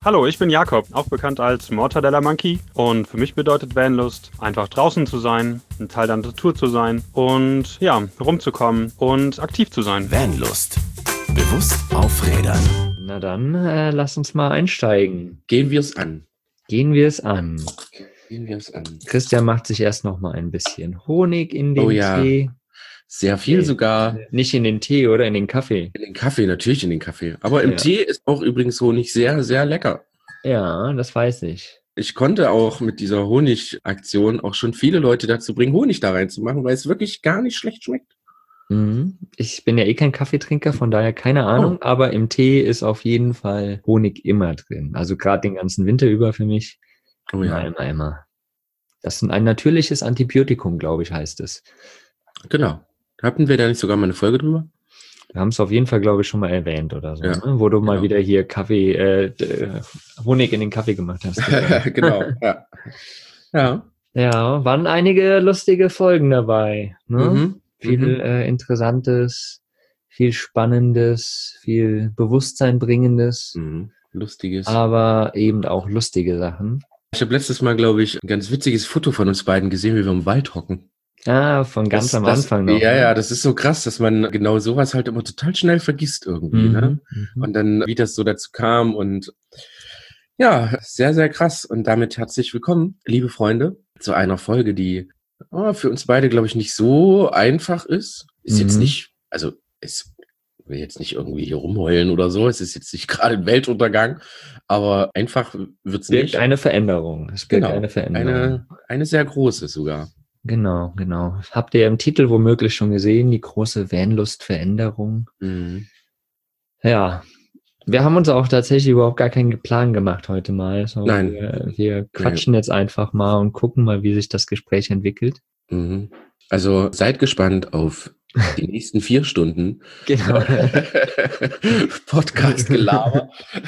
Hallo, ich bin Jakob, auch bekannt als Mortadella Monkey. Und für mich bedeutet Vanlust, einfach draußen zu sein, ein Teil der Natur zu sein und ja, rumzukommen und aktiv zu sein. Vanlust. Bewusst aufrädern. Na dann, lass uns mal einsteigen. Gehen wir es an. Gehen wir es an. Gehen wir es an. Christian macht sich erst noch mal ein bisschen Honig in den Tee. Sehr viel sogar. Nicht in den Tee, oder? In den Kaffee. In den Kaffee, natürlich in den Kaffee. Aber im Tee ist auch übrigens Honig sehr, sehr lecker. Ja, das weiß ich. Ich konnte auch mit dieser Honigaktion auch schon viele Leute dazu bringen, Honig da reinzumachen, weil es wirklich gar nicht schlecht schmeckt. Ich bin ja eh kein Kaffeetrinker, von daher keine Ahnung, aber im Tee ist auf jeden Fall Honig immer drin. Also gerade den ganzen Winter über für mich. Oh ja. Immer. Das ist ein natürliches Antibiotikum, glaube ich, heißt es. Genau. Hatten wir da nicht sogar mal eine Folge drüber? Wir haben es auf jeden Fall, glaube ich, schon mal erwähnt oder so, Ja, ne? Wo du mal wieder hier Honig in den Kaffee gemacht hast. Genau, ja. Ja, waren einige lustige Folgen dabei. Ne? Viel Interessantes, viel Spannendes, viel Bewusstsein bringendes, Lustiges. aber eben auch lustige Sachen. Ich habe letztes Mal, glaube ich, ein ganz witziges Foto von uns beiden gesehen, wie wir im Wald hocken. Von ganz am Anfang noch. Ja, das ist so krass, dass man genau sowas halt immer total schnell vergisst irgendwie, ne? Und dann, wie das so dazu kam und ja, sehr, sehr krass. Und damit herzlich willkommen, liebe Freunde, zu einer Folge, die für uns beide, glaube ich, nicht so einfach ist. Ist jetzt nicht, also es will jetzt nicht irgendwie hier rumheulen oder so, es ist jetzt nicht gerade ein Weltuntergang, aber einfach wird's nicht. Eine Veränderung. Es birgt eine Veränderung. Eine sehr große sogar. Genau. Habt ihr im Titel womöglich schon gesehen, die große Vanlust-Veränderung? Ja, wir haben uns auch tatsächlich überhaupt gar keinen Plan gemacht heute mal. So, Nein. Wir quatschen jetzt einfach mal und gucken mal, wie sich das Gespräch entwickelt. Also seid gespannt auf die nächsten 4 Stunden. Genau. Podcast-Gelaber.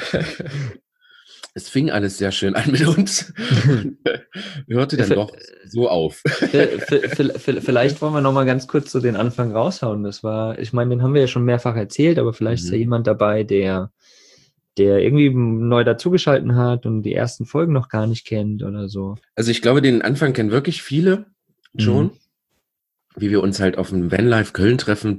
Es fing alles sehr schön an mit uns. Hörte dann doch so auf. Vielleicht wollen wir noch mal ganz kurz so den Anfang raushauen. Ich meine, den haben wir ja schon mehrfach erzählt, aber vielleicht ist ja jemand dabei, der irgendwie neu dazugeschalten hat und die ersten Folgen noch gar nicht kennt oder so. Also ich glaube, den Anfang kennen wirklich viele schon. Wie wir uns halt auf dem Vanlife Köln treffen,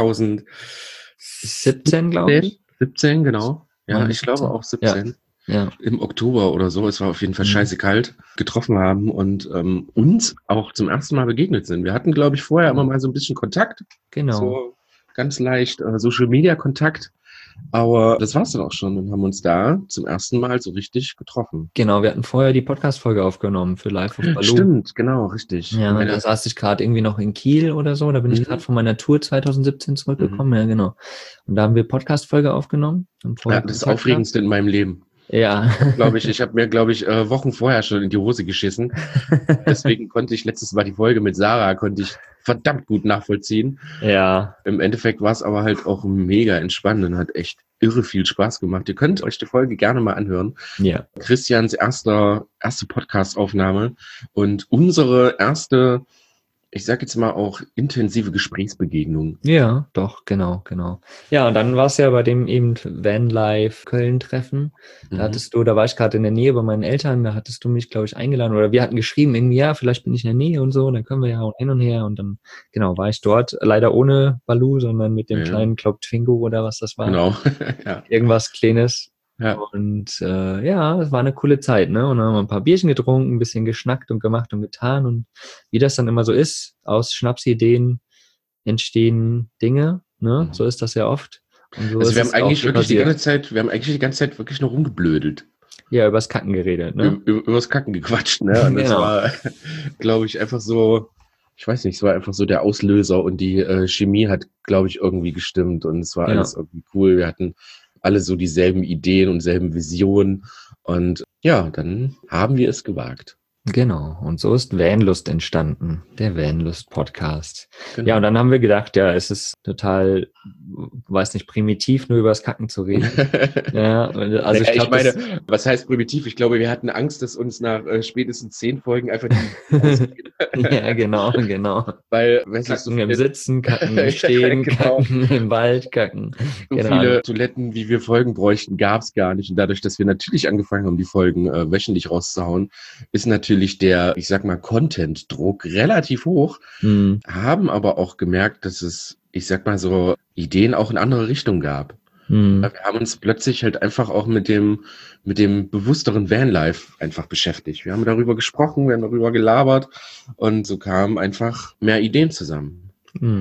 2017, glaube ich. 17, genau. Ja, ich glaube auch 17. Ja. Im Oktober oder so, es war auf jeden Fall scheiße kalt, getroffen haben und uns auch zum ersten Mal begegnet sind. Wir hatten, glaube ich, vorher immer mal so ein bisschen Kontakt. Genau. So ganz leicht Social-Media-Kontakt. Aber das war's dann auch schon und haben uns da zum ersten Mal so richtig getroffen. Genau, wir hatten vorher die Podcast-Folge aufgenommen für Live of Baloo. Stimmt, genau, richtig. Ja, da saß ich gerade irgendwie noch in Kiel oder so, da bin ich gerade von meiner Tour 2017 zurückgekommen, ja genau. Und da haben wir Podcast-Folge aufgenommen. Ja, das Aufregendste in meinem Leben. Ja. Ich habe mir, Wochen vorher schon in die Hose geschissen. Deswegen konnte ich letztes Mal die Folge mit Sarah verdammt gut nachvollziehen. Ja. Im Endeffekt war es aber halt auch mega entspannend und hat echt irre viel Spaß gemacht. Ihr könnt euch die Folge gerne mal anhören. Ja. Christians erste Podcast-Aufnahme und unsere erste, ich sag jetzt mal auch intensive Gesprächsbegegnung. Ja, doch, genau. Ja, und dann war es ja bei dem eben Vanlife Köln-Treffen. Da war ich gerade in der Nähe bei meinen Eltern, da hattest du mich, glaube ich, eingeladen oder wir hatten geschrieben, irgendwie, ja, vielleicht bin ich in der Nähe und so, dann können wir ja auch hin und her und dann, genau, war ich dort, leider ohne Baloo, sondern mit dem kleinen, glaub, Twingo oder was das war. Genau. Ja. Irgendwas Kleines. Ja. Und es war eine coole Zeit, ne? Und dann haben wir ein paar Bierchen getrunken, ein bisschen geschnackt und gemacht und getan. Und wie das dann immer so ist, aus Schnapsideen entstehen Dinge, ne? So ist das ja oft. Und so also wir haben eigentlich die ganze Zeit wirklich nur rumgeblödelt. Ja, übers Kacken geredet, ne? Übers Kacken gequatscht, ne? Und das war, glaube ich, einfach so, ich weiß nicht, es war einfach so der Auslöser und die Chemie hat, glaube ich, irgendwie gestimmt und es war alles irgendwie cool. Wir hatten alle so dieselben Ideen und selben Visionen. Und ja, dann haben wir es gewagt. Genau, und so ist Vanlust entstanden, der Vanlust-Podcast. Genau. Ja, und dann haben wir gedacht, ja, es ist total, weiß nicht, primitiv, nur über das Kacken zu reden. Ja, also ich glaube, was heißt primitiv? Ich glaube, wir hatten Angst, dass uns nach spätestens 10 Folgen einfach die ja, genau. Weil, kacken im Sitzen, kacken im Stehen, genau. Kacken im Wald, kacken. So viele Toiletten, wie wir Folgen bräuchten, gab es gar nicht. Und dadurch, dass wir natürlich angefangen haben, die Folgen wöchentlich rauszuhauen, ist natürlich der, ich sag mal, Content-Druck relativ hoch. Haben aber auch gemerkt, dass es, ich sag mal so, Ideen auch in andere Richtungen gab. Wir haben uns plötzlich halt einfach auch mit dem bewussteren Vanlife einfach beschäftigt. Wir haben darüber gesprochen, wir haben darüber gelabert und so kamen einfach mehr Ideen zusammen.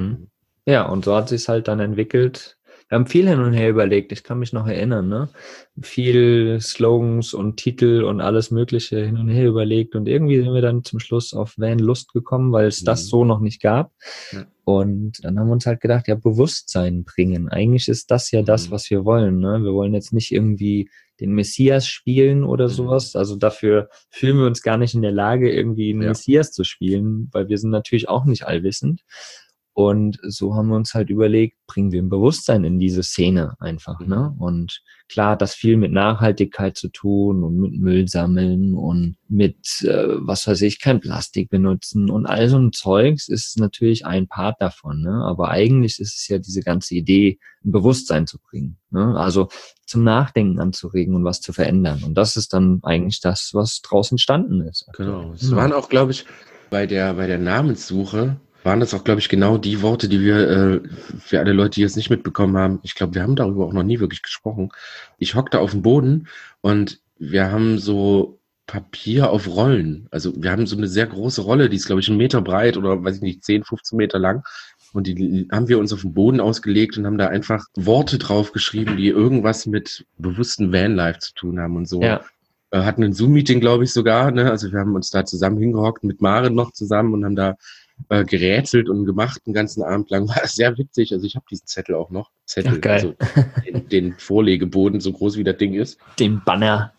Ja, und so hat sich es halt dann entwickelt. Wir haben viel hin und her überlegt, ich kann mich noch erinnern, ne? Viel Slogans und Titel und alles Mögliche hin und her überlegt und irgendwie sind wir dann zum Schluss auf Vanlust gekommen, weil es das so noch nicht gab. Ja. Und dann haben wir uns halt gedacht, ja, Bewusstsein bringen. Eigentlich ist das ja das, was wir wollen, ne? Wir wollen jetzt nicht irgendwie den Messias spielen oder sowas. Also dafür fühlen wir uns gar nicht in der Lage, irgendwie einen Messias zu spielen, weil wir sind natürlich auch nicht allwissend. Und so haben wir uns halt überlegt, bringen wir ein Bewusstsein in diese Szene einfach, ne? Und klar, hat das viel mit Nachhaltigkeit zu tun und mit Müll sammeln und mit, was weiß ich, kein Plastik benutzen und all so ein Zeugs ist natürlich ein Part davon, ne? Aber eigentlich ist es ja diese ganze Idee, ein Bewusstsein zu bringen, ne? Also zum Nachdenken anzuregen und was zu verändern. Und das ist dann eigentlich das, was draußen entstanden ist. Genau. Es waren auch, glaube ich, bei der Namenssuche waren das auch, glaube ich, genau die Worte, die wir, für alle Leute, die es nicht mitbekommen haben, ich glaube, wir haben darüber auch noch nie wirklich gesprochen. Ich hockte auf dem Boden und wir haben so Papier auf Rollen. Also wir haben so eine sehr große Rolle, die ist, glaube ich, 1 Meter breit oder, weiß ich nicht, 10, 15 Meter lang. Und die haben wir uns auf den Boden ausgelegt und haben da einfach Worte drauf geschrieben, die irgendwas mit bewussten Vanlife zu tun haben und so. Ja. Hatten ein Zoom-Meeting, glaube ich, sogar, ne? Also wir haben uns da zusammen hingehockt, mit Maren noch zusammen und haben da gerätselt und gemacht den ganzen Abend lang. War sehr witzig. Also ich habe diesen Zettel auch noch. Ach, geil. Also den Vorlegeboden, so groß wie das Ding ist. Den Banner.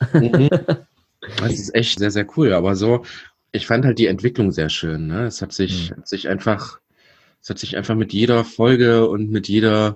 Das ist echt sehr, sehr cool. Aber so, ich fand halt die Entwicklung sehr schön. Ne? Es hat sich einfach mit jeder Folge und mit jedem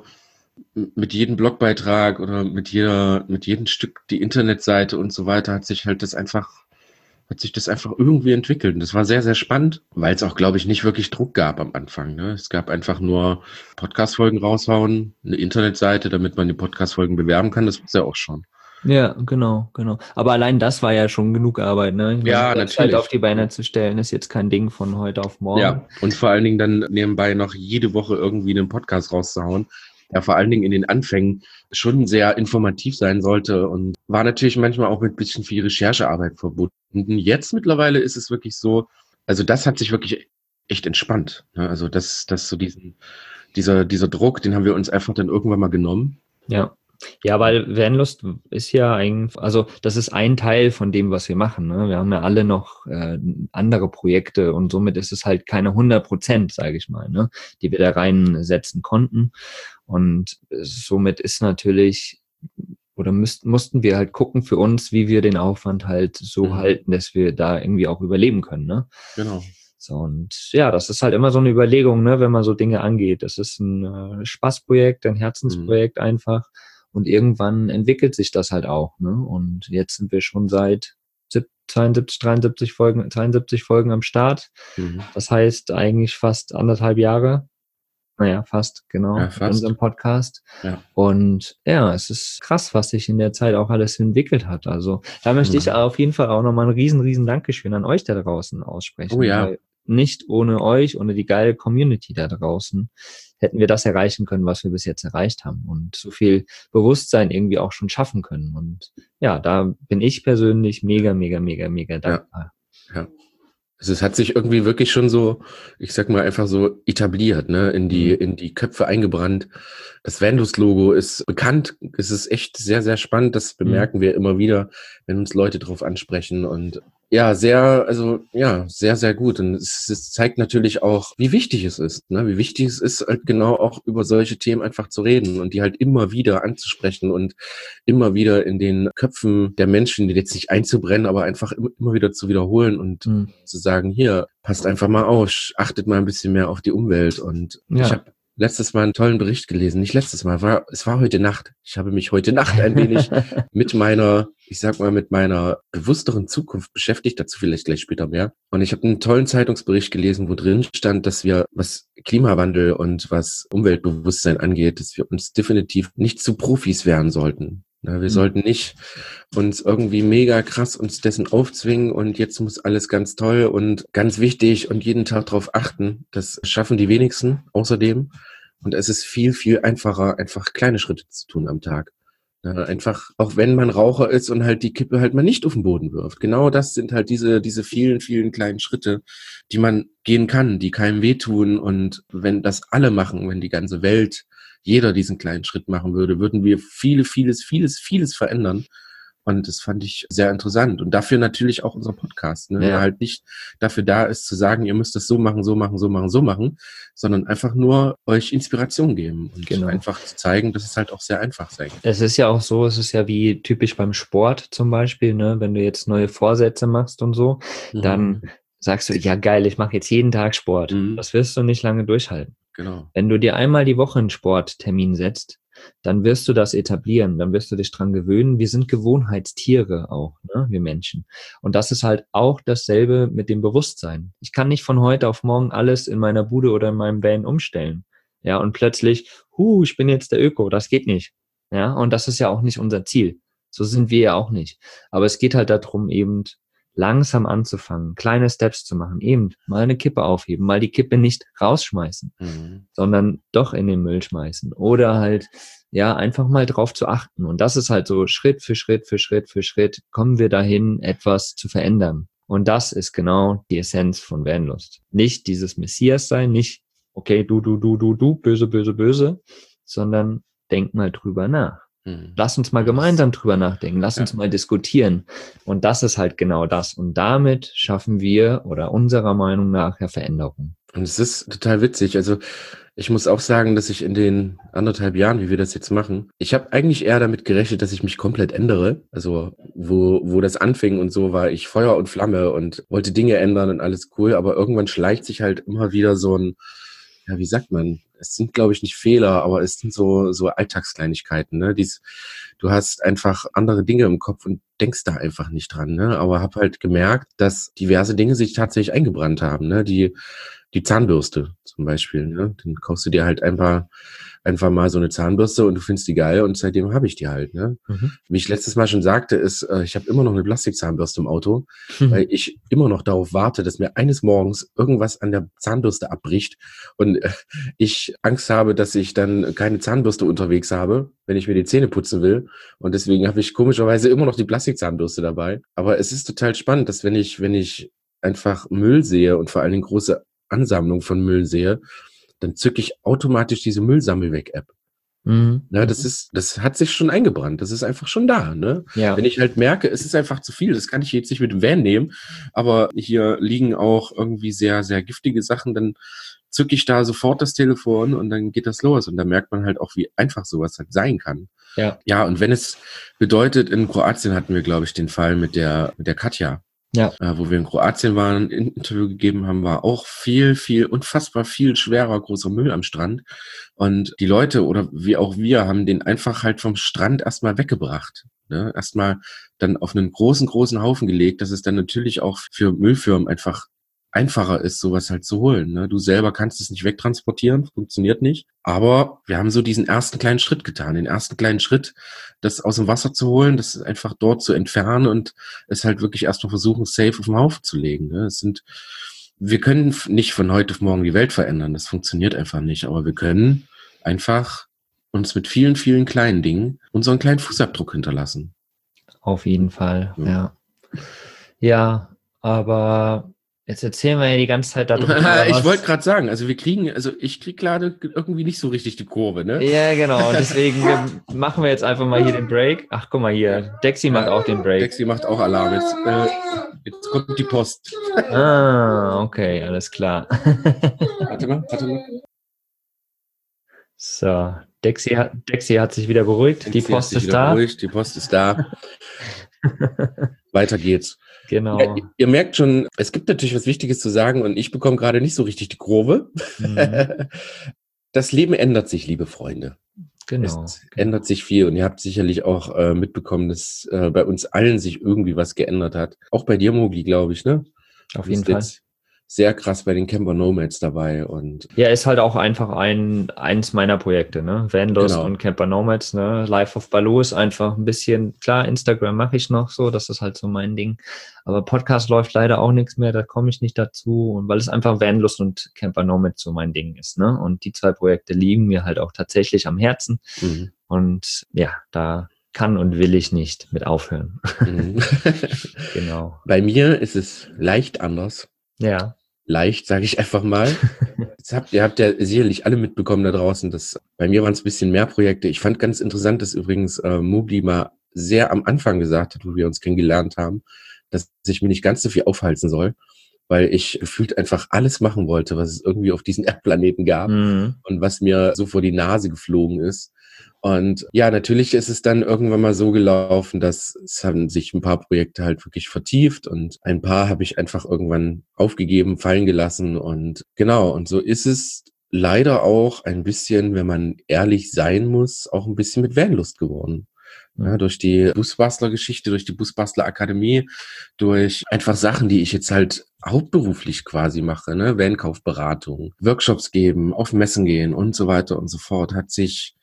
Blogbeitrag oder mit jedem Stück die Internetseite und so weiter hat sich das einfach irgendwie entwickelt. Und das war sehr, sehr spannend, weil es auch, glaube ich, nicht wirklich Druck gab am Anfang. Ne? Es gab einfach nur Podcast-Folgen raushauen, eine Internetseite, damit man die Podcast-Folgen bewerben kann. Das war es ja auch schon. Ja, genau. Aber allein das war ja schon genug Arbeit, ne? Ja, natürlich. Halt auf die Beine zu stellen, ist jetzt kein Ding von heute auf morgen. Ja, und vor allen Dingen dann nebenbei noch jede Woche irgendwie einen Podcast rauszuhauen, der vor allen Dingen in den Anfängen schon sehr informativ sein sollte und war natürlich manchmal auch mit ein bisschen viel Recherchearbeit verbunden. Jetzt mittlerweile ist es wirklich so, also das hat sich wirklich echt entspannt. Ne? Also das so dieser Druck, den haben wir uns einfach dann irgendwann mal genommen. Ja, weil Vanlust ist ja eigentlich, also das ist ein Teil von dem, was wir machen. Ne? Wir haben ja alle noch andere Projekte und somit ist es halt keine 100%, sage ich mal, ne? Die wir da reinsetzen konnten. Und somit ist natürlich, oder mussten wir halt gucken für uns, wie wir den Aufwand halt so halten, dass wir da irgendwie auch überleben können. Ne? Genau. So, und ja, das ist halt immer so eine Überlegung, ne, wenn man so Dinge angeht. Das ist ein Spaßprojekt, ein Herzensprojekt einfach. Und irgendwann entwickelt sich das halt auch, ne? Und jetzt sind wir schon seit 72 Folgen am Start. Das heißt eigentlich fast 1,5 Jahre. Naja, fast, genau. Ja, fast. In unserem Podcast. Ja. Und ja, es ist krass, was sich in der Zeit auch alles entwickelt hat. Also da möchte ich auf jeden Fall auch nochmal ein riesen Dankeschön an euch da draußen aussprechen. Oh ja. Weil nicht ohne euch, ohne die geile Community da draußen, hätten wir das erreichen können, was wir bis jetzt erreicht haben und so viel Bewusstsein irgendwie auch schon schaffen können. Und ja, da bin ich persönlich mega dankbar. Ja. Also es hat sich irgendwie wirklich schon so, ich sag mal einfach so etabliert, ne, in die Köpfe eingebrannt. Das Vanlust-Logo ist bekannt. Es ist echt sehr, sehr spannend. Das bemerken wir immer wieder, wenn uns Leute drauf ansprechen. Und Ja, sehr, sehr, sehr gut. Und es zeigt natürlich auch, wie wichtig es ist, ne? Wie wichtig es ist, halt genau auch über solche Themen einfach zu reden und die halt immer wieder anzusprechen und immer wieder in den Köpfen der Menschen, die jetzt nicht einzubrennen, aber einfach immer wieder zu wiederholen und zu sagen, hier, passt einfach mal auf, achtet mal ein bisschen mehr auf die Umwelt. Und ich habe letztes Mal einen tollen Bericht gelesen. Nicht letztes Mal, es war heute Nacht. Ich habe mich heute Nacht ein wenig mit meiner bewussteren Zukunft beschäftigt, dazu vielleicht gleich später mehr. Und ich habe einen tollen Zeitungsbericht gelesen, wo drin stand, dass wir, was Klimawandel und was Umweltbewusstsein angeht, dass wir uns definitiv nicht zu Profis werden sollten. Wir sollten nicht uns irgendwie mega krass uns dessen aufzwingen und jetzt muss alles ganz toll und ganz wichtig und jeden Tag drauf achten. Das schaffen die wenigsten außerdem. Und es ist viel, viel einfacher, einfach kleine Schritte zu tun am Tag. Einfach, auch wenn man Raucher ist und halt die Kippe halt mal nicht auf den Boden wirft. Genau das sind halt diese vielen, vielen kleinen Schritte, die man gehen kann, die keinem wehtun. Und wenn das alle machen, wenn die ganze Welt, jeder diesen kleinen Schritt machen würde, würden wir vieles verändern. Und das fand ich sehr interessant. Und dafür natürlich auch unser Podcast, der halt nicht dafür da ist, zu sagen, ihr müsst das so machen, sondern einfach nur euch Inspiration geben und einfach zu zeigen, dass es halt auch sehr einfach sein kann. Es ist ja auch so, es ist ja wie typisch beim Sport zum Beispiel, ne? Wenn du jetzt neue Vorsätze machst und so, dann sagst du, ja geil, ich mache jetzt jeden Tag Sport. Das wirst du nicht lange durchhalten. Genau. Wenn du dir einmal die Woche einen Sporttermin setzt, dann wirst du das etablieren, dann wirst du dich dran gewöhnen. Wir sind Gewohnheitstiere auch, ne, wir Menschen. Und das ist halt auch dasselbe mit dem Bewusstsein. Ich kann nicht von heute auf morgen alles in meiner Bude oder in meinem Van umstellen. Ja, und plötzlich, ich bin jetzt der Öko, das geht nicht. Ja, und das ist ja auch nicht unser Ziel. So sind wir ja auch nicht. Aber es geht halt darum, eben langsam anzufangen, kleine Steps zu machen, eben mal eine Kippe aufheben, mal die Kippe nicht rausschmeißen, sondern doch in den Müll schmeißen oder halt, einfach mal drauf zu achten. Und das ist halt so Schritt für Schritt kommen wir dahin, etwas zu verändern. Und das ist genau die Essenz von Vanlust. Nicht dieses Messias sein, nicht, okay, du, böse, sondern denk mal drüber nach. Lass uns mal gemeinsam drüber nachdenken, lass uns mal diskutieren. Und das ist halt genau das. Und damit schaffen wir oder unserer Meinung nach Veränderung. Und es ist total witzig. Also ich muss auch sagen, dass ich in den 1,5 Jahren, wie wir das jetzt machen, ich habe eigentlich eher damit gerechnet, dass ich mich komplett ändere. Also wo das anfing und so, war ich Feuer und Flamme und wollte Dinge ändern und alles cool. Aber irgendwann schleicht sich halt immer wieder so ein, wie sagt man, es sind, glaube ich, nicht Fehler, aber es sind so Alltagskleinigkeiten, ne? Du hast einfach andere Dinge im Kopf und denkst da einfach nicht dran, ne? Aber habe halt gemerkt, dass diverse Dinge sich tatsächlich eingebrannt haben, ne? Die Zahnbürste zum Beispiel, ne? Dann kaufst du dir halt einfach mal so eine Zahnbürste und du findest die geil und seitdem habe ich die halt, ne? Wie ich letztes Mal schon sagte, ist, ich habe immer noch eine Plastikzahnbürste im Auto, weil ich immer noch darauf warte, dass mir eines Morgens irgendwas an der Zahnbürste abbricht und ich Angst habe, dass ich dann keine Zahnbürste unterwegs habe, wenn ich mir die Zähne putzen will. Und deswegen habe ich komischerweise immer noch die Plastikzahnbürste dabei. Aber es ist total spannend, dass wenn ich einfach Müll sehe und vor allen Dingen große Ansammlung von Müll sehe, dann zücke ich automatisch diese Müllsammelweg-App. Das hat sich schon eingebrannt. Das ist einfach schon da, ne? Ja. Wenn ich halt merke, es ist einfach zu viel, das kann ich jetzt nicht mit dem Van nehmen, aber hier liegen auch irgendwie sehr, sehr giftige Sachen, dann zücke ich da sofort das Telefon und dann geht das los. Und da merkt man halt auch, wie einfach sowas halt sein kann. Ja, und wenn es bedeutet, in Kroatien hatten wir, glaube ich, den Fall mit der Katja. Wo wir in Kroatien waren, ein Interview gegeben haben, war auch unfassbar viel schwerer, großer Müll am Strand. Und die Leute oder wie auch wir haben den einfach halt vom Strand erstmal weggebracht. Ne? Erstmal dann auf einen großen Haufen gelegt, dass es dann natürlich auch für Müllfirmen einfach einfacher ist, sowas halt zu holen. Ne? Du selber kannst es nicht wegtransportieren, funktioniert nicht. Aber wir haben so diesen ersten kleinen Schritt getan, den ersten kleinen Schritt, das aus dem Wasser zu holen, das einfach dort zu entfernen und es halt wirklich erstmal versuchen, safe auf den Haufen zu legen. Ne? Wir können nicht von heute auf morgen die Welt verändern, das funktioniert einfach nicht, aber wir können einfach uns mit vielen, vielen kleinen Dingen unseren kleinen Fußabdruck hinterlassen. Auf jeden Fall, ja. Ja, aber Jetzt erzählen wir ja die ganze Zeit darüber. Ich wollte gerade sagen, also ich krieg gerade irgendwie nicht so richtig die Kurve, ne? Ja, genau. Und deswegen machen wir jetzt einfach mal hier den Break. Ach, guck mal hier. Dexy macht auch den Break. Dexy macht auch Alarm. Jetzt kommt die Post. Okay, alles klar. Warte mal. So, Dexy hat sich wieder beruhigt. Die Post ist da. Die Post ist da. Weiter geht's. Genau. Ja, ihr merkt schon, es gibt natürlich was Wichtiges zu sagen und ich bekomme gerade nicht so richtig die Kurve. Mhm. Das Leben ändert sich, liebe Freunde. Genau. Es ändert sich viel und ihr habt sicherlich auch mitbekommen, dass bei uns allen sich irgendwie was geändert hat. Auch bei dir, Mogli, glaube ich, ne? Auf jeden Fall. Sehr krass bei den Camper Nomads dabei und ja, ist halt auch einfach eins meiner Projekte, ne? Vanlust und Camper Nomads, ne? Life of Baloo ist einfach ein bisschen, klar, Instagram mache ich noch so, das ist halt so mein Ding, aber Podcast läuft leider auch nichts mehr, da komme ich nicht dazu und weil es einfach Vanlust und Camper Nomads so mein Ding ist, ne? Und die 2 Projekte liegen mir halt auch tatsächlich am Herzen und ja, da kann und will ich nicht mit aufhören. Genau. Bei mir ist es leicht anders. Ja. Leicht, sage ich einfach mal. Ihr habt ja sicherlich alle mitbekommen da draußen, dass bei mir waren es ein bisschen mehr Projekte. Ich fand ganz interessant, dass übrigens Mogli mal sehr am Anfang gesagt hat, wo wir uns kennengelernt haben, dass ich mir nicht ganz so viel aufhalten soll, weil ich gefühlt einfach alles machen wollte, was es irgendwie auf diesem Erdplaneten gab und was mir so vor die Nase geflogen ist. Und ja, natürlich ist es dann irgendwann mal so gelaufen, dass es haben sich ein paar Projekte halt wirklich vertieft und ein paar habe ich einfach irgendwann aufgegeben, fallen gelassen und genau, und so ist es leider auch ein bisschen, wenn man ehrlich sein muss, auch ein bisschen mit Vanlust geworden. Ja, durch die Busbastler-Geschichte, durch die Busbastler-Akademie, durch einfach Sachen, die ich jetzt halt hauptberuflich quasi mache, ne, Vankaufberatung, Workshops geben, auf Messen gehen und so weiter und so fort, hat sich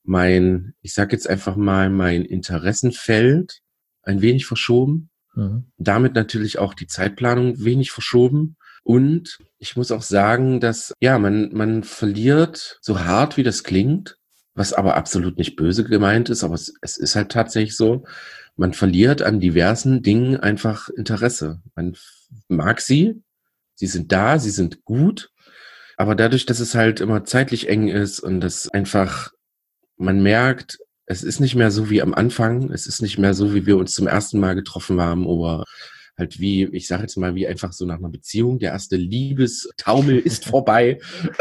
ich sag jetzt einfach mal, mein Interessenfeld ein wenig verschoben. Damit natürlich auch die Zeitplanung wenig verschoben. Und ich muss auch sagen, dass, ja, man verliert, so hart wie das klingt, was aber absolut nicht böse gemeint ist, aber es ist halt tatsächlich so, man verliert an diversen Dingen einfach Interesse. Man mag sie sind da, sie sind gut, aber dadurch, dass es halt immer zeitlich eng ist und das einfach man merkt, es ist nicht mehr so wie am Anfang, es ist nicht mehr so, wie wir uns zum ersten Mal getroffen haben oder halt wie, ich sage jetzt mal, wie einfach so nach einer Beziehung, der erste Liebestaumel ist vorbei.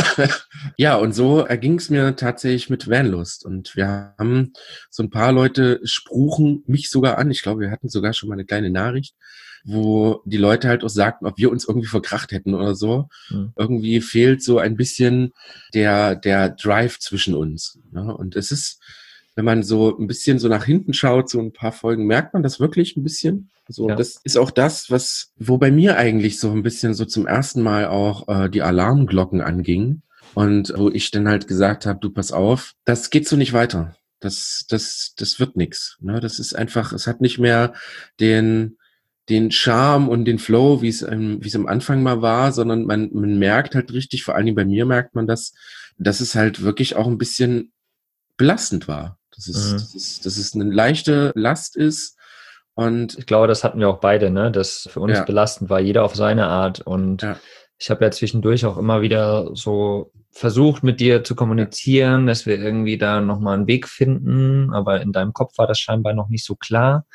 Ja, und so erging es mir tatsächlich mit Vanlust und wir haben so ein paar Leute spruchen mich sogar an, ich glaube, wir hatten sogar schon mal eine kleine Nachricht, wo die Leute halt auch sagten, ob wir uns irgendwie verkracht hätten oder so. Irgendwie fehlt so ein bisschen der Drive zwischen uns. Ne? Und es ist, wenn man so ein bisschen so nach hinten schaut, so ein paar Folgen, merkt man das wirklich ein bisschen. So, das ist auch das, wo bei mir eigentlich so ein bisschen so zum ersten Mal auch die Alarmglocken angingen. Und wo ich dann halt gesagt habe, du pass auf, das geht so nicht weiter. Das wird nix. Ne? Das ist einfach, es hat nicht mehr den Charme und den Flow, wie es am Anfang mal war, sondern man merkt halt richtig, vor allen Dingen bei mir merkt man das, dass es halt wirklich auch ein bisschen belastend war. Dass es eine leichte Last ist und ich glaube, das hatten wir auch beide, ne, das für uns belastend war, jeder auf seine Art und ich habe ja zwischendurch auch immer wieder so versucht, mit dir zu kommunizieren, dass wir irgendwie da nochmal einen Weg finden, aber in deinem Kopf war das scheinbar noch nicht so klar.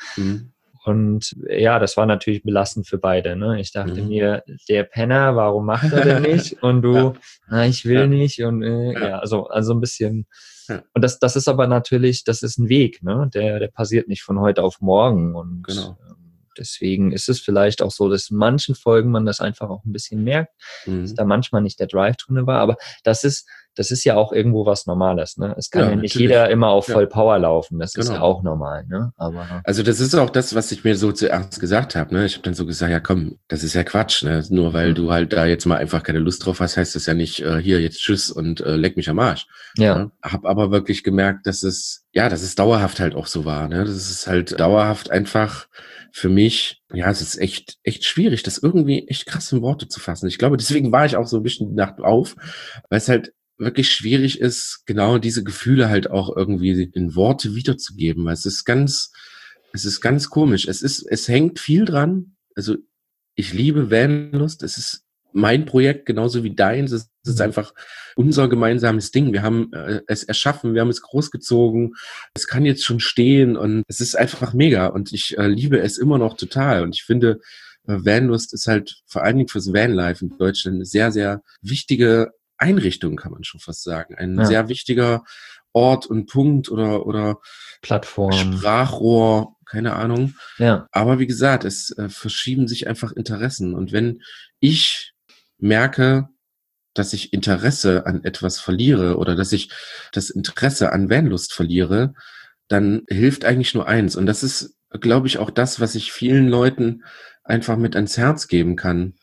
Und ja, das war natürlich belastend für beide. Ne? Ich dachte mir, der Penner, warum macht er denn nicht? Und du, ich will nicht. Und also ein bisschen. Ja. Und das ist aber natürlich, das ist ein Weg, ne? Der passiert nicht von heute auf morgen. Und deswegen ist es vielleicht auch so, dass in manchen Folgen man das einfach auch ein bisschen merkt, dass da manchmal nicht der Drive drin war. Aber das ist ja auch irgendwo was Normales, ne? Es kann ja nicht jeder immer auf voll Power laufen. Das ist ja auch normal, ne? Aber also das ist auch das, was ich mir so zuerst gesagt habe, ne? Ich habe dann so gesagt, ja komm, das ist ja Quatsch, ne? Nur weil du halt da jetzt mal einfach keine Lust drauf hast, heißt das ja nicht, hier jetzt tschüss und leck mich am Arsch. Ja. Ne? Hab aber wirklich gemerkt, dass es dauerhaft halt auch so war, ne? Das ist halt dauerhaft einfach für mich, ja, es ist echt schwierig, das irgendwie echt krass in Worte zu fassen. Ich glaube, deswegen war ich auch so ein bisschen die Nacht auf, weil es halt wirklich schwierig ist, genau diese Gefühle halt auch irgendwie in Worte wiederzugeben, weil es ist ganz komisch. Es hängt viel dran. Also ich liebe Vanlust. Es ist mein Projekt, genauso wie deins. Es ist einfach unser gemeinsames Ding. Wir haben es erschaffen, wir haben es großgezogen. Es kann jetzt schon stehen und es ist einfach mega. Und ich liebe es immer noch total. Und ich finde, Vanlust ist halt vor allen Dingen fürs Vanlife in Deutschland eine sehr, sehr wichtige Einrichtung, kann man schon fast sagen. Ein sehr wichtiger Ort und Punkt oder Plattform, Sprachrohr, keine Ahnung. Ja. Aber wie gesagt, es verschieben sich einfach Interessen. Und wenn ich merke, dass ich Interesse an etwas verliere oder dass ich das Interesse an Vanlust verliere, dann hilft eigentlich nur eins. Und das ist, glaube ich, auch das, was ich vielen Leuten einfach mit ans Herz geben kann.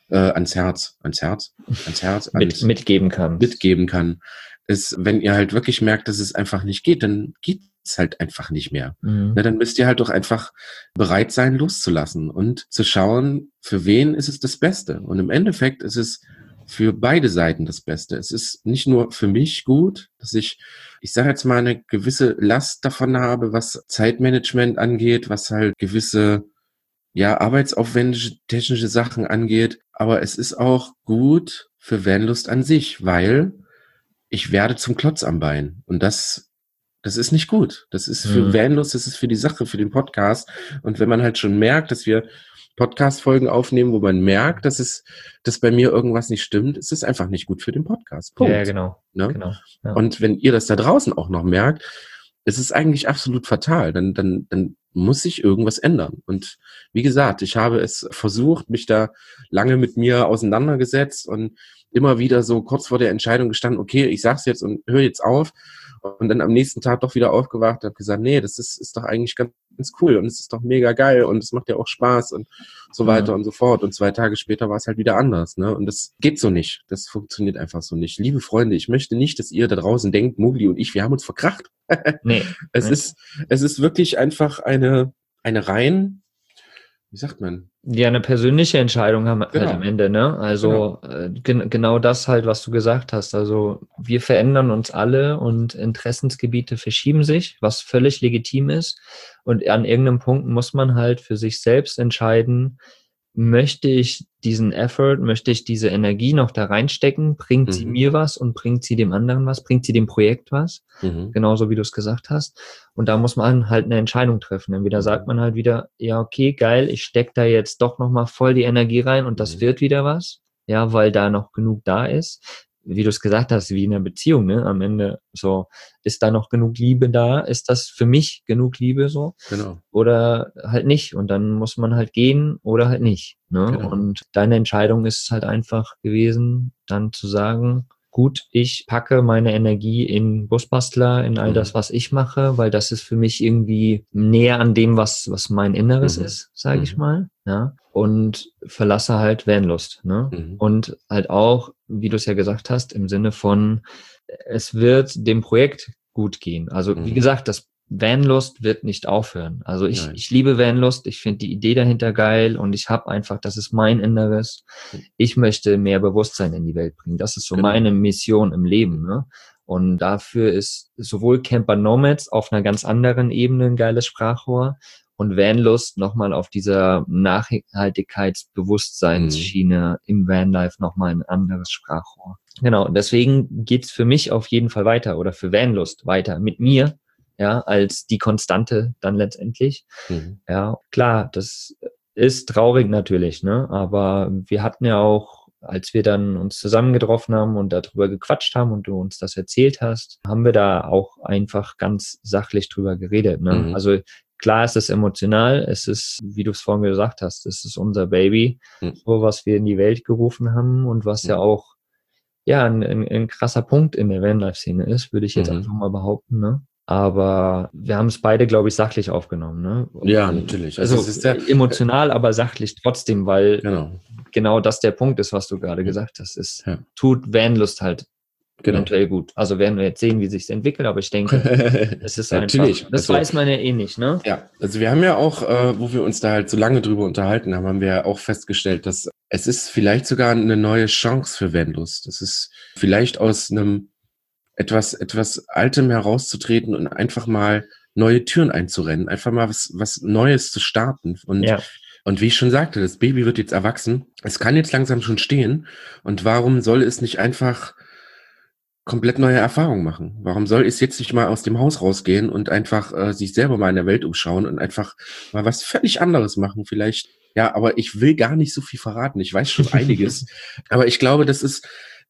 Mitgeben kann. Ist, wenn ihr halt wirklich merkt, dass es einfach nicht geht, dann geht es halt einfach nicht mehr. Na, dann müsst ihr halt doch einfach bereit sein, loszulassen und zu schauen, für wen ist es das Beste. Und im Endeffekt ist es für beide Seiten das Beste. Es ist nicht nur für mich gut, dass ich sage jetzt mal, eine gewisse Last davon habe, was Zeitmanagement angeht, was halt gewisse arbeitsaufwendige technische Sachen angeht. Aber es ist auch gut für Vanlust an sich, weil ich werde zum Klotz am Bein. Und das ist nicht gut. Das ist für Vanlust, das ist für die Sache, für den Podcast. Und wenn man halt schon merkt, dass wir Podcast-Folgen aufnehmen, wo man merkt, dass bei mir irgendwas nicht stimmt, ist es einfach nicht gut für den Podcast. Punkt. Ja, genau. Ne? Genau. Ja. Und wenn ihr das da draußen auch noch merkt, ist es eigentlich absolut fatal. Dann muss sich irgendwas ändern. Und wie gesagt, ich habe es versucht, mich da lange mit mir auseinandergesetzt und immer wieder so kurz vor der Entscheidung gestanden, okay, ich sag's jetzt und höre jetzt auf. Und dann am nächsten Tag doch wieder aufgewacht und habe gesagt, nee, das ist doch eigentlich ganz cool und es ist doch mega geil und es macht ja auch Spaß und so weiter und so fort. Und 2 Tage später war es halt wieder anders, ne? Und das geht so nicht. Das funktioniert einfach so nicht. Liebe Freunde, ich möchte nicht, dass ihr da draußen denkt, Mowgli und ich, wir haben uns verkracht. Nee. Es ist wirklich einfach eine rein, wie sagt man? Ja, eine persönliche Entscheidung haben wir halt am Ende, ne? Also genau das halt, was du gesagt hast. Also wir verändern uns alle und Interessensgebiete verschieben sich, was völlig legitim ist. Und an irgendeinem Punkt muss man halt für sich selbst entscheiden, möchte ich diesen Effort, möchte ich diese Energie noch da reinstecken? Bringt sie mir was und bringt sie dem anderen was? Bringt sie dem Projekt was? Genauso wie du es gesagt hast. Und da muss man halt eine Entscheidung treffen. Entweder sagt man halt wieder, ja, okay, geil, ich stecke da jetzt doch nochmal voll die Energie rein und das wird wieder was. Ja, weil da noch genug da ist. Wie du es gesagt hast, wie in einer Beziehung, ne? Am Ende so, ist da noch genug Liebe da? Ist das für mich genug Liebe so? Genau. Oder halt nicht. Und dann muss man halt gehen oder halt nicht. Ne? Genau. Und deine Entscheidung ist halt einfach gewesen, dann zu sagen, gut, ich packe meine Energie in Busbastler, in all das, was ich mache, weil das ist für mich irgendwie näher an dem, was mein Inneres ist, sage ich mal. Ja. Und verlasse halt Vanlust. Ne? Und halt auch, wie du es ja gesagt hast, im Sinne von, es wird dem Projekt gut gehen. Also wie gesagt, das Vanlust wird nicht aufhören. Also ich liebe Vanlust, ich finde die Idee dahinter geil und ich habe einfach, das ist mein Inneres. Ich möchte mehr Bewusstsein in die Welt bringen. Das ist so meine Mission im Leben. Ne? Und dafür ist sowohl Camper Nomads auf einer ganz anderen Ebene ein geiles Sprachrohr und Vanlust nochmal auf dieser Nachhaltigkeitsbewusstseinsschiene im Vanlife nochmal ein anderes Sprachrohr. Genau, deswegen geht's für mich auf jeden Fall weiter oder für Vanlust weiter mit mir, ja, als die Konstante dann letztendlich. Ja, klar, das ist traurig natürlich, ne, aber wir hatten ja auch, als wir dann uns zusammengetroffen haben und darüber gequatscht haben und du uns das erzählt hast, haben wir da auch einfach ganz sachlich drüber geredet, ne, also klar, es ist emotional, es ist, wie du es vorhin gesagt hast, es ist unser Baby, so was wir in die Welt gerufen haben und was ja auch ein krasser Punkt in der Vanlife-Szene ist, würde ich jetzt einfach mal behaupten, ne? Aber wir haben es beide, glaube ich, sachlich aufgenommen, ne? Ja, natürlich. Also es ist emotional, aber sachlich trotzdem, weil genau das der Punkt ist, was du gerade gesagt hast. Es tut Vanlust halt eventuell gut. Also werden wir jetzt sehen, wie sich es entwickelt, aber ich denke, es ist einfach, das weiß man ja eh nicht, ne? Ja, also wir haben ja auch, wo wir uns da halt so lange drüber unterhalten haben, haben wir ja auch festgestellt, dass es ist vielleicht sogar eine neue Chance für Vanlust. Das ist vielleicht aus einem etwas Altem herauszutreten und einfach mal neue Türen einzurennen, einfach mal was Neues zu starten. Und Und wie ich schon sagte, das Baby wird jetzt erwachsen. Es kann jetzt langsam schon stehen. Und warum soll es nicht einfach komplett neue Erfahrungen machen? Warum soll es jetzt nicht mal aus dem Haus rausgehen und einfach sich selber mal in der Welt umschauen und einfach mal was völlig anderes machen? Vielleicht, ja, aber ich will gar nicht so viel verraten. Ich weiß schon einiges. Aber ich glaube, das ist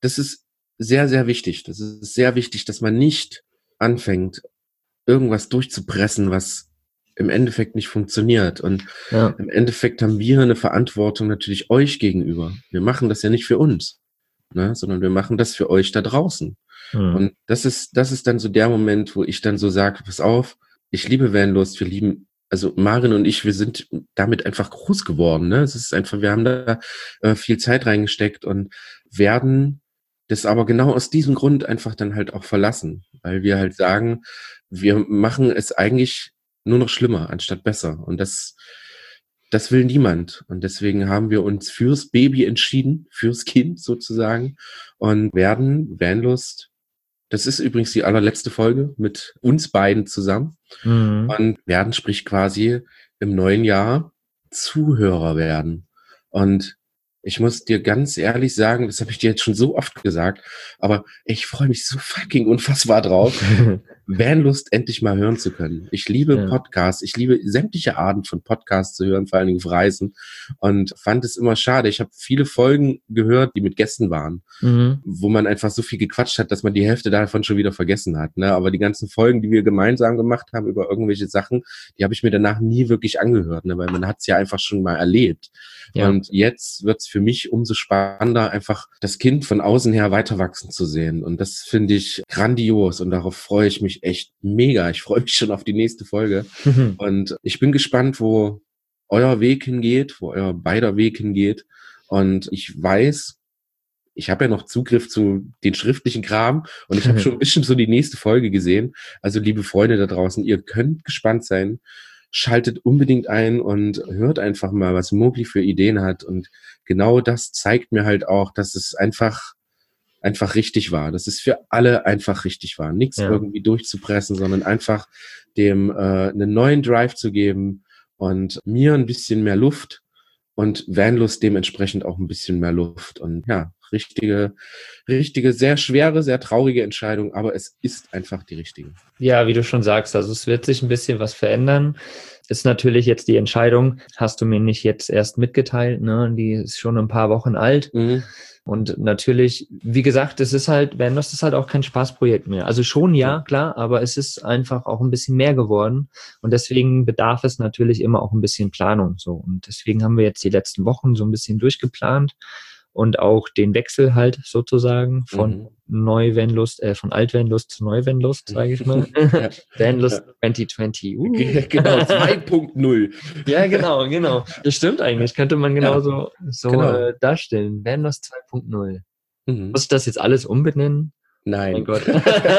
sehr, sehr wichtig. Das ist sehr wichtig, dass man nicht anfängt, irgendwas durchzupressen, was im Endeffekt nicht funktioniert. Und im Endeffekt haben wir eine Verantwortung natürlich euch gegenüber. Wir machen das ja nicht für uns, ne, sondern wir machen das für euch da draußen. Und das ist dann so der Moment, wo ich dann so sage, pass auf, ich liebe Vanlust, also Maren und ich, wir sind damit einfach groß geworden, ne? Es ist einfach, wir haben da viel Zeit reingesteckt und werden das aber genau aus diesem Grund einfach dann halt auch verlassen, weil wir halt sagen, wir machen es eigentlich nur noch schlimmer, anstatt besser. Und das will niemand. Und deswegen haben wir uns fürs Baby entschieden, fürs Kind sozusagen, und werden Vanlust, das ist übrigens die allerletzte Folge mit uns beiden zusammen, und werden, sprich quasi im neuen Jahr Zuhörer werden. Und ich muss dir ganz ehrlich sagen, das habe ich dir jetzt schon so oft gesagt, aber ich freue mich so fucking unfassbar drauf, Vanlust endlich mal hören zu können. Ich liebe Podcasts, ich liebe sämtliche Arten von Podcasts zu hören, vor allen Dingen auf Reisen, und fand es immer schade. Ich habe viele Folgen gehört, die mit Gästen waren, wo man einfach so viel gequatscht hat, dass man die Hälfte davon schon wieder vergessen hat. Ne? Aber die ganzen Folgen, die wir gemeinsam gemacht haben über irgendwelche Sachen, die habe ich mir danach nie wirklich angehört, ne? Weil man hat es ja einfach schon mal erlebt. Ja. Und jetzt wird es für mich umso spannender, einfach das Kind von außen her weiter wachsen zu sehen. Und das finde ich grandios und darauf freue ich mich echt mega. Ich freue mich schon auf die nächste Folge. Und ich bin gespannt, wo euer Weg hingeht, wo euer beider Weg hingeht. Und ich weiß, ich habe ja noch Zugriff zu den schriftlichen Kram und ich habe schon ein bisschen so die nächste Folge gesehen. Also liebe Freunde da draußen, ihr könnt gespannt sein. Schaltet unbedingt ein und hört einfach mal, was Mowgli für Ideen hat. Und genau das zeigt mir halt auch, dass es einfach richtig war. Dass es für alle einfach richtig war. Nichts irgendwie durchzupressen, sondern einfach dem einen neuen Drive zu geben und mir ein bisschen mehr Luft und Vanlust dementsprechend auch ein bisschen mehr Luft. Und ja, richtige, sehr schwere, sehr traurige Entscheidung, aber es ist einfach die richtige. Ja, wie du schon sagst, also es wird sich ein bisschen was verändern. Ist natürlich jetzt die Entscheidung, hast du mir nicht jetzt erst mitgeteilt, ne? Die ist schon ein paar Wochen alt. Und natürlich, wie gesagt, es ist halt, Vanlust ist halt auch kein Spaßprojekt mehr. Also schon, ja, klar, aber es ist einfach auch ein bisschen mehr geworden. Und deswegen bedarf es natürlich immer auch ein bisschen Planung, so. Und deswegen haben wir jetzt die letzten Wochen so ein bisschen durchgeplant und auch den Wechsel halt sozusagen von Neu-Vanlust, von Alt-Vanlust zu Neu-Vanlust, sage ich mal. Vanlust 2020. Genau, 2.0. Ja, genau. Das stimmt eigentlich. Könnte man genauso darstellen. Vanlust 2.0. Muss ich das jetzt alles umbenennen? Nein. Oh mein Gott.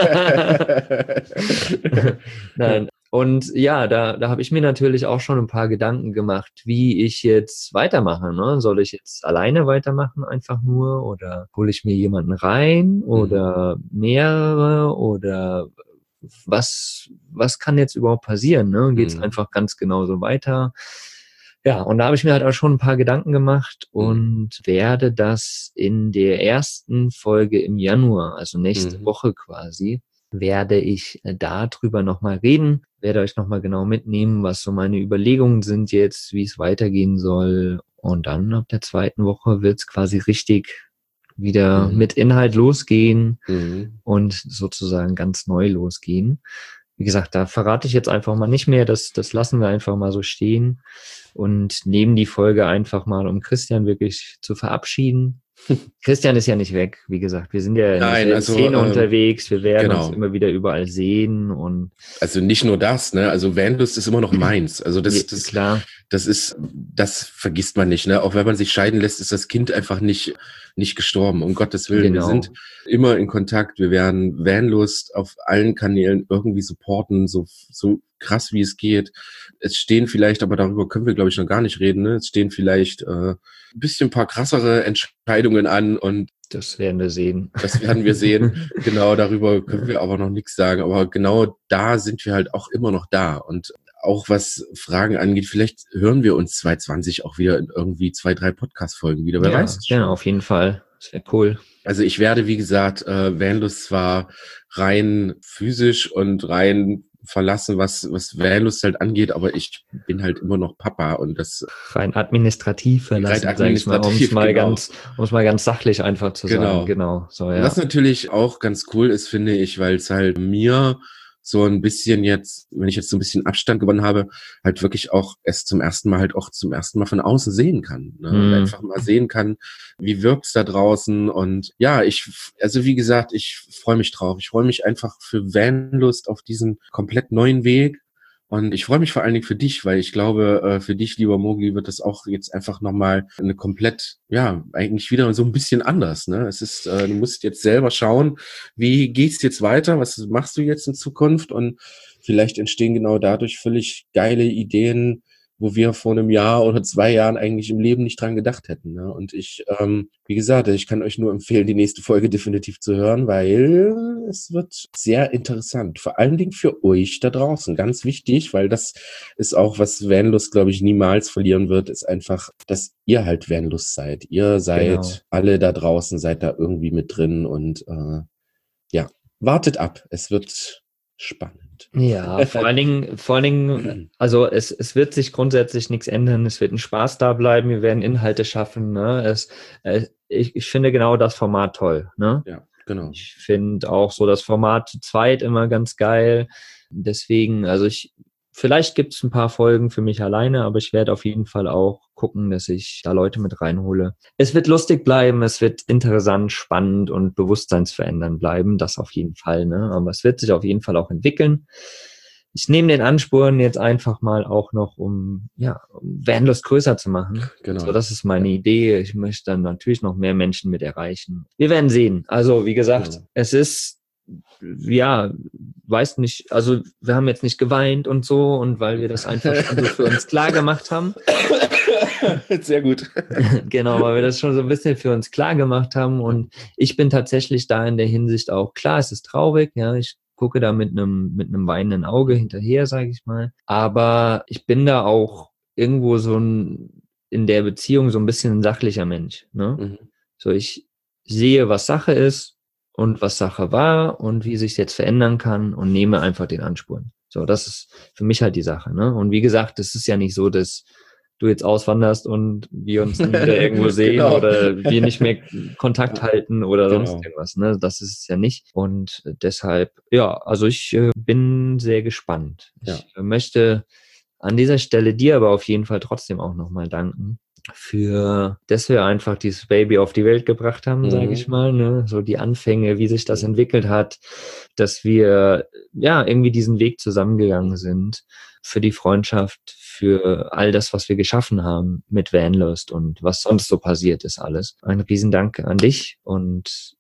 Nein. Und ja, da habe ich mir natürlich auch schon ein paar Gedanken gemacht, wie ich jetzt weitermache. Ne? Soll ich jetzt alleine weitermachen einfach nur oder hole ich mir jemanden rein oder mehrere oder was kann jetzt überhaupt passieren? Ne? Geht es einfach ganz genauso weiter? Ja, und da habe ich mir halt auch schon ein paar Gedanken gemacht und werde das in der ersten Folge im Januar, also nächste Woche quasi, werde ich darüber nochmal reden, werde euch nochmal genau mitnehmen, was so meine Überlegungen sind jetzt, wie es weitergehen soll. Und dann ab der zweiten Woche wird es quasi richtig wieder mit Inhalt losgehen und sozusagen ganz neu losgehen. Wie gesagt, da verrate ich jetzt einfach mal nicht mehr, das lassen wir einfach mal so stehen und nehmen die Folge einfach mal, um Christian wirklich zu verabschieden. Christian ist ja nicht weg, wie gesagt. Wir sind ja in der Szene unterwegs. Wir werden uns immer wieder überall sehen und also nicht nur das, ne? Also Vanlust ist immer noch meins. Also das klar. Das vergisst man nicht, ne? Auch wenn man sich scheiden lässt, ist das Kind einfach nicht gestorben. Um Gottes Willen. Wir sind immer in Kontakt. Wir werden Vanlust auf allen Kanälen irgendwie supporten, so krass wie es geht. Es stehen vielleicht, aber darüber können wir, glaube ich, noch gar nicht reden, ne? Es stehen vielleicht ein paar krassere Entscheidungen an und das werden wir sehen. Genau, darüber können wir aber noch nichts sagen. Aber genau da sind wir halt auch immer noch da. Und auch was Fragen angeht, vielleicht hören wir uns 2020 auch wieder in irgendwie 2, 3 Podcast-Folgen wieder. Wer weiß es schon. Ja, auf jeden Fall. Das wäre cool. Also ich werde, wie gesagt, Vanlust zwar rein physisch und rein verlassen, was Vanlust halt angeht, aber ich bin halt immer noch Papa und das rein administrativ verlassen, sage ich mal, um es mal ganz sachlich einfach zu sagen. Genau. So, ja. Was natürlich auch ganz cool ist, finde ich, weil es halt mir so ein bisschen jetzt, wenn ich jetzt so ein bisschen Abstand gewonnen habe, halt wirklich auch es zum ersten Mal von außen sehen kann. Ne? Und einfach mal sehen kann, wie wirkt's da draußen. Und ja, also wie gesagt, ich freue mich drauf. Ich freue mich einfach für Vanlust auf diesen komplett neuen Weg. Und ich freue mich vor allen Dingen für dich, weil ich glaube, für dich, lieber Mogli, wird das auch jetzt einfach nochmal eine komplett, ja, eigentlich wieder so ein bisschen anders, ne? Es ist, du musst jetzt selber schauen, wie geht's jetzt weiter, was machst du jetzt in Zukunft? Und vielleicht entstehen genau dadurch völlig geile Ideen, wo wir vor einem Jahr oder 2 Jahren eigentlich im Leben nicht dran gedacht hätten, ne? Und ich, wie gesagt, ich kann euch nur empfehlen, die nächste Folge definitiv zu hören, weil es wird sehr interessant. Vor allen Dingen für euch da draußen. Ganz wichtig, weil das ist auch, was Vanlust, glaube ich, niemals verlieren wird, ist einfach, dass ihr halt Vanlust seid. Ihr seid alle da draußen, seid da irgendwie mit drin und ja, wartet ab. Es wird spannend. Ja, vor allen Dingen, also es wird sich grundsätzlich nichts ändern, es wird ein Spaß da bleiben, wir werden Inhalte schaffen, ne? Ich finde genau das Format toll, ne? Ja, genau. Ich finde auch so das Format zu zweit immer ganz geil, deswegen, also vielleicht gibt es ein paar Folgen für mich alleine, aber ich werde auf jeden Fall auch gucken, dass ich da Leute mit reinhole. Es wird lustig bleiben, es wird interessant, spannend und bewusstseinsverändernd bleiben, das auf jeden Fall, ne? Aber es wird sich auf jeden Fall auch entwickeln. Ich nehme den Ansporn jetzt einfach mal auch noch, um Vanlust größer zu machen. Genau. So, das ist meine Idee. Ich möchte dann natürlich noch mehr Menschen mit erreichen. Wir werden sehen. Also, wie gesagt, Es ist weiß nicht, also wir haben jetzt nicht geweint und so und weil wir das einfach schon so für uns klar gemacht haben. Sehr gut. Genau, weil wir das schon so ein bisschen für uns klar gemacht haben und ich bin tatsächlich da in der Hinsicht auch, klar, es ist traurig, ja, ich gucke da mit einem weinenden Auge hinterher, sage ich mal, aber ich bin da auch irgendwo in der Beziehung so ein bisschen ein sachlicher Mensch, ne? So, ich sehe, was Sache ist, und was Sache war und wie sich jetzt verändern kann und nehme einfach den Ansporn. So, das ist für mich halt die Sache, ne? Und wie gesagt, es ist ja nicht so, dass du jetzt auswanderst und wir uns nie wieder irgendwo sehen oder wir nicht mehr Kontakt halten oder sonst irgendwas, ne? Das ist es ja nicht. Und deshalb, also ich bin sehr gespannt. Ich möchte an dieser Stelle dir aber auf jeden Fall trotzdem auch nochmal danken, dass wir einfach dieses Baby auf die Welt gebracht haben, sage ich mal, ne? So die Anfänge, wie sich das entwickelt hat, dass wir irgendwie diesen Weg zusammengegangen sind für die Freundschaft, für all das, was wir geschaffen haben mit Vanlust und was sonst so passiert ist alles. Ein Riesendank an dich und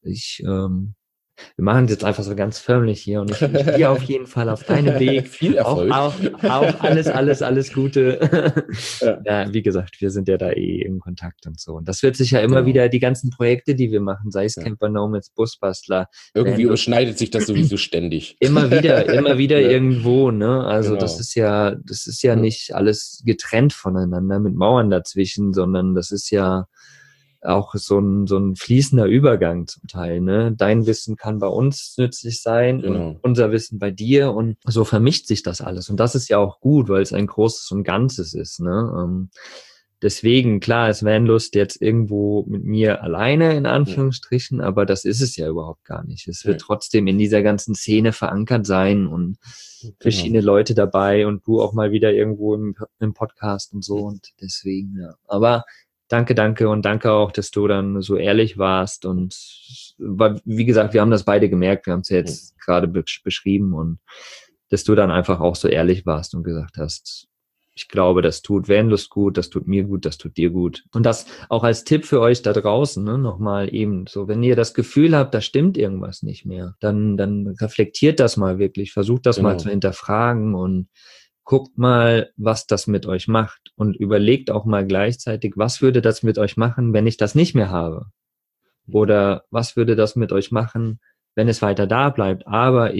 wir machen es jetzt einfach so ganz förmlich hier und ich wünsche dir auf jeden Fall auf deinem Weg viel Erfolg. Auch alles Gute. Ja, wie gesagt, wir sind ja da im Kontakt und so. Und das wird sich ja immer wieder, die ganzen Projekte, die wir machen, sei es Camper Nomads, Busbastler. Irgendwie überschneidet sich das sowieso ständig. Immer wieder irgendwo, ne? Also das ist ja nicht alles getrennt voneinander mit Mauern dazwischen, sondern das ist ja auch so ein fließender Übergang zum Teil, ne? Dein Wissen kann bei uns nützlich sein und unser Wissen bei dir und so vermischt sich das alles. Und das ist ja auch gut, weil es ein großes und Ganzes ist, ne? Deswegen, klar, ist Vanlust jetzt irgendwo mit mir alleine, in Anführungsstrichen, aber das ist es ja überhaupt gar nicht. Es wird trotzdem in dieser ganzen Szene verankert sein und verschiedene Leute dabei und du auch mal wieder irgendwo im Podcast und so und deswegen, Aber danke und danke auch, dass du dann so ehrlich warst und wie gesagt, wir haben das beide gemerkt, wir haben es ja jetzt gerade beschrieben und dass du dann einfach auch so ehrlich warst und gesagt hast, ich glaube, das tut Vanlust gut, das tut mir gut, das tut dir gut. Und das auch als Tipp für euch da draußen, ne, nochmal eben so, wenn ihr das Gefühl habt, da stimmt irgendwas nicht mehr, dann reflektiert das mal wirklich, versucht das mal zu hinterfragen und guckt mal, was das mit euch macht und überlegt auch mal gleichzeitig, was würde das mit euch machen, wenn ich das nicht mehr habe? Oder was würde das mit euch machen, wenn es weiter da bleibt, aber ich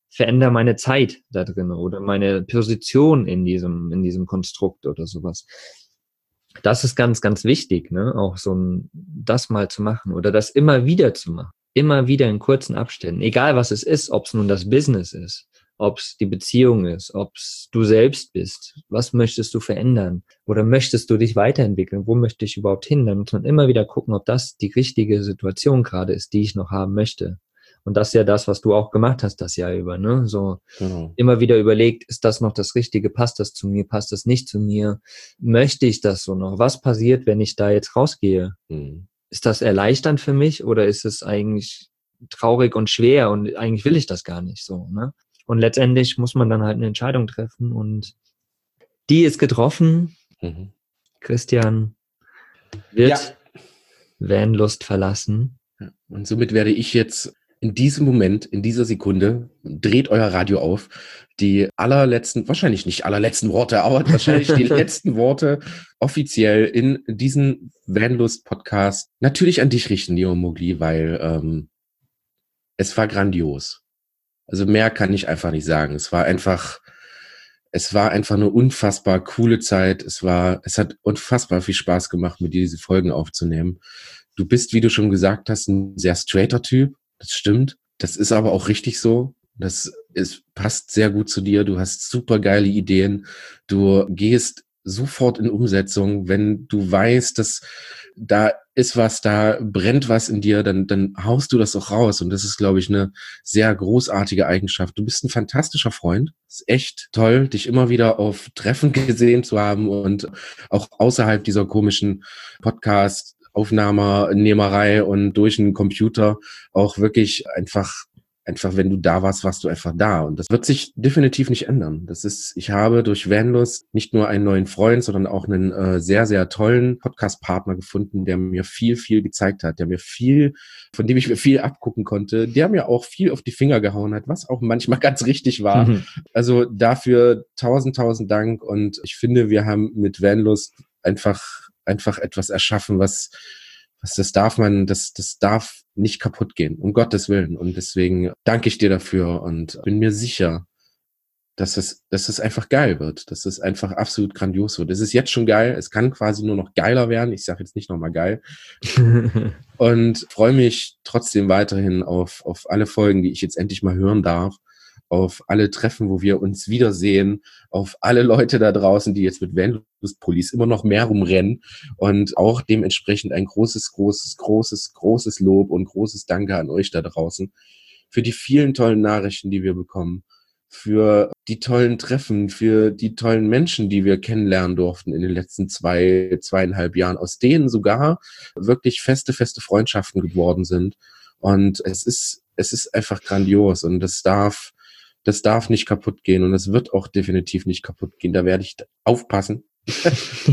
verändere meine Zeit da drin oder meine Position in diesem Konstrukt oder sowas. Das ist ganz, ganz wichtig, ne? Auch das mal zu machen oder das immer wieder zu machen. Immer wieder in kurzen Abständen. Egal was es ist, ob es nun das Business ist, ob es die Beziehung ist, ob es du selbst bist. Was möchtest du verändern? Oder möchtest du dich weiterentwickeln? Wo möchte ich überhaupt hin? Dann muss man immer wieder gucken, ob das die richtige Situation gerade ist, die ich noch haben möchte. Und das ist ja das, was du auch gemacht hast das Jahr über, ne? So immer wieder überlegt, ist das noch das Richtige? Passt das zu mir? Passt das nicht zu mir? Möchte ich das so noch? Was passiert, wenn ich da jetzt rausgehe? Ist das erleichternd für mich oder ist es eigentlich traurig und schwer und eigentlich will ich das gar nicht so, ne? Und letztendlich muss man dann halt eine Entscheidung treffen und die ist getroffen. Christian wird Vanlust verlassen. Und somit werde ich jetzt in diesem Moment, in dieser Sekunde, dreht euer Radio auf, die allerletzten, wahrscheinlich nicht allerletzten Worte, aber wahrscheinlich die letzten Worte offiziell in diesen Vanlust-Podcast natürlich an dich richten, Leo Mugli, weil es war grandios. Also mehr kann ich einfach nicht sagen. Es war einfach eine unfassbar coole Zeit. Es hat unfassbar viel Spaß gemacht, mit dir diese Folgen aufzunehmen. Du bist, wie du schon gesagt hast, ein sehr straighter Typ. Das stimmt. Das ist aber auch richtig so. Passt sehr gut zu dir. Du hast super geile Ideen. Du gehst sofort in Umsetzung. Wenn du weißt, dass da ist was, da brennt was in dir, dann haust du das auch raus. Und das ist, glaube ich, eine sehr großartige Eigenschaft. Du bist ein fantastischer Freund. Es ist echt toll, dich immer wieder auf Treffen gesehen zu haben und auch außerhalb dieser komischen Podcast-Aufnahmerei und durch einen Computer auch wirklich einfach, wenn du da warst, warst du einfach da. Und das wird sich definitiv nicht ändern. Ich habe durch Vanlust nicht nur einen neuen Freund, sondern auch einen sehr, sehr tollen Podcast-Partner gefunden, der mir viel, viel gezeigt hat, von dem ich mir viel abgucken konnte, der mir auch viel auf die Finger gehauen hat, was auch manchmal ganz richtig war. Also dafür tausend Dank. Und ich finde, wir haben mit Vanlust einfach etwas erschaffen, das darf nicht kaputt gehen, um Gottes Willen. Und deswegen danke ich dir dafür und bin mir sicher, dass es einfach geil wird, dass es einfach absolut grandios wird. Es ist jetzt schon geil, es kann quasi nur noch geiler werden. Ich sage jetzt nicht nochmal geil. Und freue mich trotzdem weiterhin auf alle Folgen, die ich jetzt endlich mal hören darf, auf alle Treffen, wo wir uns wiedersehen, auf alle Leute da draußen, die jetzt mit Vanlust-Pullis immer noch mehr rumrennen und auch dementsprechend ein großes Lob und großes Danke an euch da draußen für die vielen tollen Nachrichten, die wir bekommen, für die tollen Treffen, für die tollen Menschen, die wir kennenlernen durften in den letzten 2,5 Jahren, aus denen sogar wirklich feste Freundschaften geworden sind. Und es ist einfach grandios und das darf nicht kaputt gehen und es wird auch definitiv nicht kaputt gehen. Da werde ich aufpassen. Da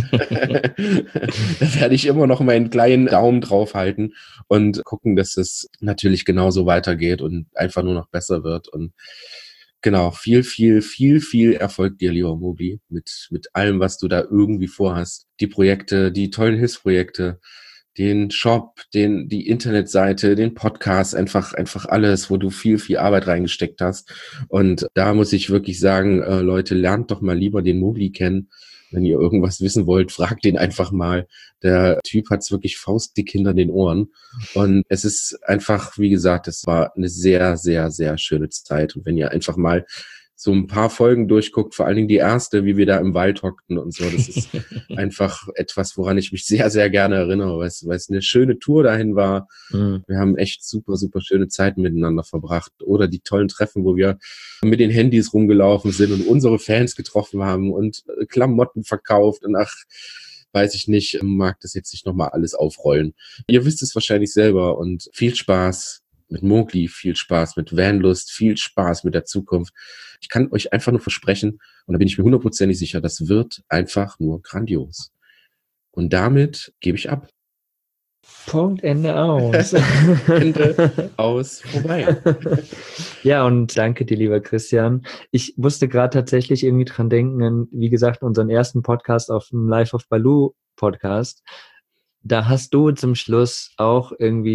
werde ich immer noch meinen kleinen Daumen drauf halten und gucken, dass es natürlich genauso weitergeht und einfach nur noch besser wird. Und genau, viel Erfolg dir, lieber Mugli, mit allem, was du da irgendwie vorhast. Die Projekte, die tollen Hilfsprojekte, den Shop, die Internetseite, den Podcast, einfach alles, wo du viel Arbeit reingesteckt hast. Und da muss ich wirklich sagen, Leute, lernt doch mal lieber den Mugli kennen. Wenn ihr irgendwas wissen wollt, fragt den einfach mal. Der Typ hat's wirklich faustdick hinter den Ohren. Und es ist einfach, wie gesagt, es war eine sehr, sehr, sehr schöne Zeit. Und wenn ihr einfach mal so ein paar Folgen durchguckt, vor allen Dingen die erste, wie wir da im Wald hockten und so, das ist einfach etwas, woran ich mich sehr, sehr gerne erinnere, weil es eine schöne Tour dahin war. Wir haben echt super schöne Zeiten miteinander verbracht. Oder die tollen Treffen, wo wir mit den Handys rumgelaufen sind und unsere Fans getroffen haben und Klamotten verkauft und weiß ich nicht, mag das jetzt nicht nochmal alles aufrollen. Ihr wisst es wahrscheinlich selber und viel Spaß mit Mugli, viel Spaß mit Vanlust, viel Spaß mit der Zukunft. Ich kann euch einfach nur versprechen, und da bin ich mir 100% sicher, das wird einfach nur grandios. Und damit gebe ich ab. Punkt, Ende aus. Ende aus, vorbei. Ja, und danke dir, lieber Christian. Ich musste gerade tatsächlich irgendwie dran denken, an, wie gesagt, unseren ersten Podcast auf dem Life of Baloo Podcast. Da hast du zum Schluss auch irgendwie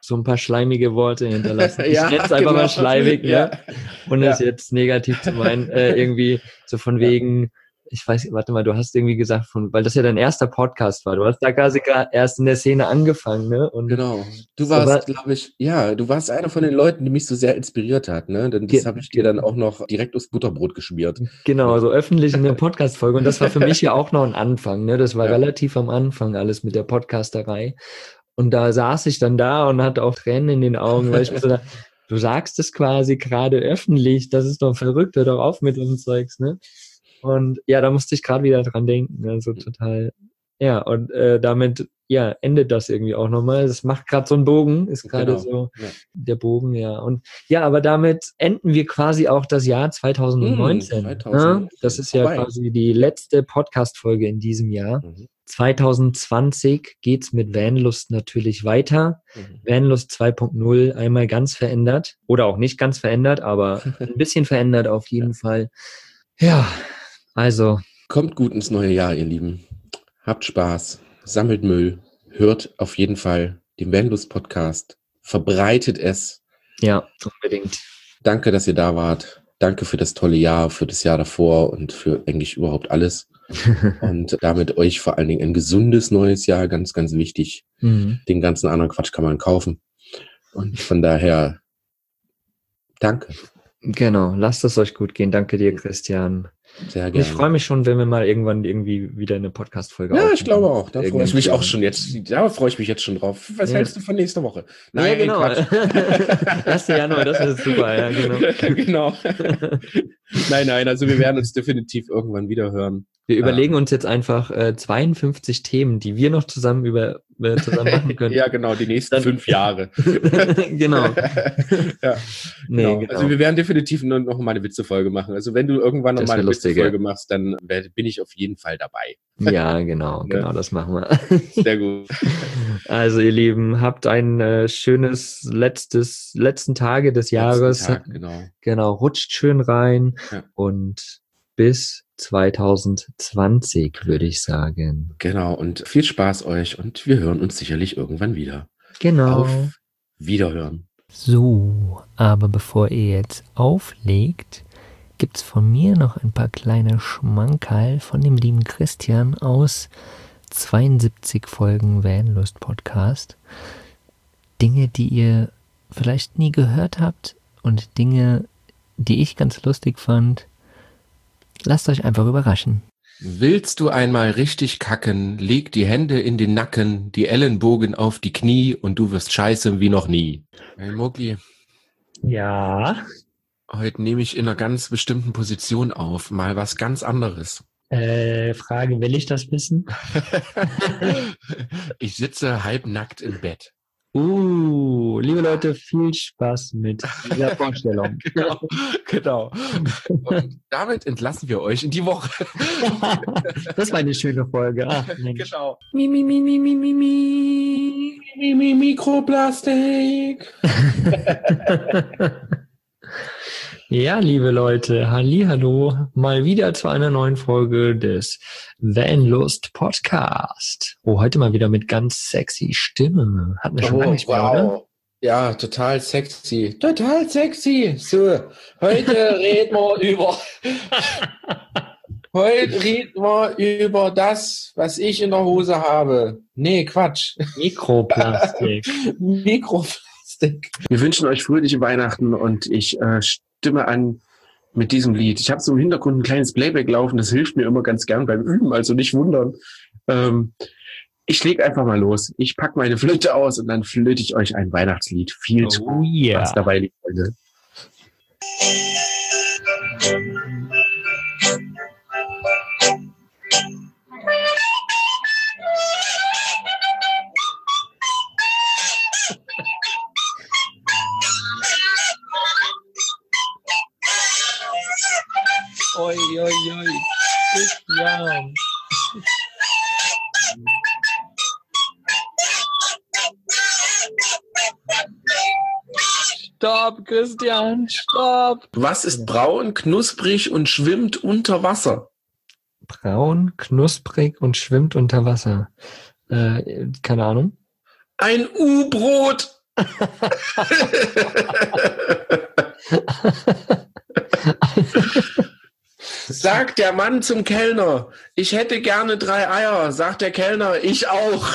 so ein paar schleimige Worte hinterlassen. Ich Ja, nenne es einfach mal schleimig, ja. ne? Ohne es jetzt negativ zu meinen. Irgendwie so von wegen, ich weiß, warte mal, du hast irgendwie gesagt, weil das ja dein erster Podcast war. Du hast da quasi erst in der Szene angefangen, ne? Und Genau. Du warst, glaube ich, du warst einer von den Leuten, die mich so sehr inspiriert hat, ne? Denn das habe ich dir dann auch noch direkt aufs Butterbrot geschmiert. Genau, so öffentlich in der Podcast-Folge. Und das war für mich ja auch noch ein Anfang, ne? Das war relativ am Anfang alles mit der Podcasterei. Und da saß ich dann da und hatte auch Tränen in den Augen, weil ich mir so dachte, du sagst es quasi gerade öffentlich, das ist doch verrückt, hör doch auf mit uns Zeugs, ne? Und ja, da musste ich gerade wieder dran denken, also total, ja, und damit, ja, endet das irgendwie auch nochmal. Das macht gerade so einen Bogen, ist gerade so der Bogen, ja. Und ja, aber damit enden wir quasi auch das Jahr 2019. 2019. Das ist ja quasi die letzte Podcast-Folge in diesem Jahr. 2020 geht's mit Vanlust natürlich weiter. Vanlust 2.0 einmal ganz verändert oder auch nicht ganz verändert, aber ein bisschen verändert auf jeden Fall. Ja, also. Kommt gut ins neue Jahr, ihr Lieben. Habt Spaß, sammelt Müll, hört auf jeden Fall den Vanlust-Podcast, verbreitet es. Ja, unbedingt. Danke, dass ihr da wart. Danke für das tolle Jahr, für das Jahr davor und für eigentlich überhaupt alles. Und damit euch vor allen Dingen ein gesundes neues Jahr, ganz, ganz wichtig. Den ganzen anderen Quatsch kann man kaufen. Und von daher, danke. Genau, lasst es euch gut gehen. Danke dir, Christian. Sehr gerne. Ich freue mich schon, wenn wir mal irgendwann irgendwie wieder eine Podcast-Folge aufnehmen. Ja, ich glaube auch. Da freue ich mich auch schon jetzt. Da freue ich mich jetzt schon drauf. Was hältst du von nächster Woche? Nein, ja, genau. 1. Januar, das ist super. Ja, genau. Nein, also wir werden uns definitiv irgendwann wieder hören. Wir überlegen uns jetzt einfach 52 Themen, die wir noch zusammen machen können. Ja, genau, die nächsten 5 Jahre. Genau. Ja, genau. Also wir werden definitiv noch mal eine Witzefolge machen. Also wenn du irgendwann noch mal eine Witzefolge machst, dann bin ich auf jeden Fall dabei. Ja, genau, das machen wir. Sehr gut. Also ihr Lieben, habt ein schönes letzten Tage des Jahres. Genau, rutscht schön rein und bis 2020, würde ich sagen. Genau, und viel Spaß euch und wir hören uns sicherlich irgendwann wieder. Genau. Auf Wiederhören. So, aber bevor ihr jetzt auflegt, gibt's von mir noch ein paar kleine Schmankerl von dem lieben Christian aus 72 Folgen Vanlust Podcast. Dinge, die ihr vielleicht nie gehört habt und Dinge, die ich ganz lustig fand. Lasst euch einfach überraschen. Willst du einmal richtig kacken, leg die Hände in den Nacken, die Ellenbogen auf die Knie und du wirst scheiße wie noch nie. Hey Mogli. Ja? Heute nehme ich in einer ganz bestimmten Position auf, mal was ganz anderes. Frage, will ich das wissen? Ich sitze halbnackt im Bett. Liebe Leute, viel Spaß mit dieser Vorstellung. Genau. Und damit entlassen wir euch in die Woche. Das war eine schöne Folge. Genau. Mikroplastik. Ja, liebe Leute, hallihallo, mal wieder zu einer neuen Folge des Vanlust Podcast. Heute mal wieder mit ganz sexy Stimme. Hatten wir schon lange nicht mehr, oder? Ja, total sexy. Total sexy. So, heute reden wir über das, was ich in der Hose habe. Nee, Quatsch. Mikroplastik. Mikroplastik. Wir wünschen euch fröhliche Weihnachten und ich stimme an mit diesem Lied. Ich habe so im Hintergrund ein kleines Playback laufen, das hilft mir immer ganz gern beim Üben, also nicht wundern. Ich lege einfach mal los. Ich packe meine Flöte aus und dann flöte ich euch ein Weihnachtslied. Viel Spaß dabei, liebe Freunde. Oi, Christian. Stopp, Christian, stopp. Was ist braun, knusprig und schwimmt unter Wasser? Braun, knusprig und schwimmt unter Wasser. Keine Ahnung. Ein U-Brot. Sagt der Mann zum Kellner, ich hätte gerne 3 Eier. Sagt der Kellner, ich auch.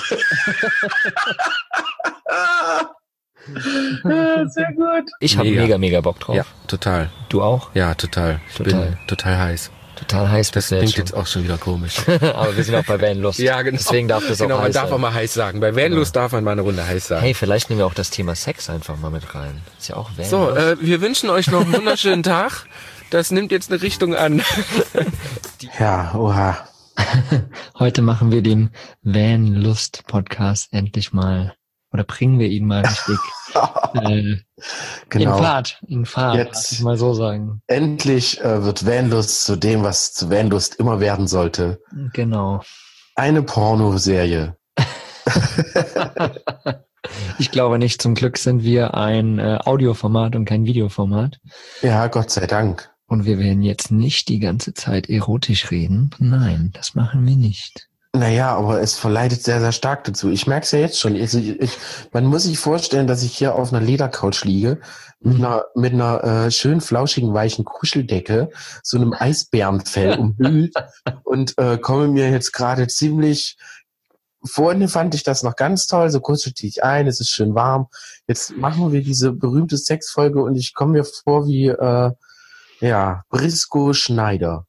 Sehr gut. Ich habe mega Bock drauf. Ja, total. Du auch? Ja, total. Ich bin total heiß. Total heiß. Das klingt jetzt auch schon wieder komisch. Aber wir sind auch bei Vanlust. Ja, genau. Deswegen darf das auch heiß sein. Man darf auch mal heiß sagen. Bei Vanlust darf man mal eine Runde heiß sagen. Hey, vielleicht nehmen wir auch das Thema Sex einfach mal mit rein. Ist ja auch Vanlust. So, wir wünschen euch noch einen wunderschönen Tag. Das nimmt jetzt eine Richtung an. Ja, oha. Heute machen wir den Vanlust-Podcast endlich mal. Oder bringen wir ihn mal richtig Genau. in Fahrt, Jetzt ich mal so sagen. Endlich wird Vanlust zu dem, was zu Vanlust immer werden sollte. Genau. Eine Pornoserie. Ich glaube nicht. Zum Glück sind wir ein Audioformat und kein Videoformat. Ja, Gott sei Dank. Und wir werden jetzt nicht die ganze Zeit erotisch reden. Nein, das machen wir nicht. Naja, aber es verleitet sehr, sehr stark dazu. Ich merke es ja jetzt schon. Man muss sich vorstellen, dass ich hier auf einer Ledercouch liege, mit einer schön flauschigen, weichen Kuscheldecke, so einem Eisbärenfell umhüllt und komme mir jetzt gerade ziemlich... Vorhin fand ich das noch ganz toll, so kuschelte ich ein, es ist schön warm. Jetzt machen wir diese berühmte Sexfolge und ich komme mir vor wie, Briscoe Schneider.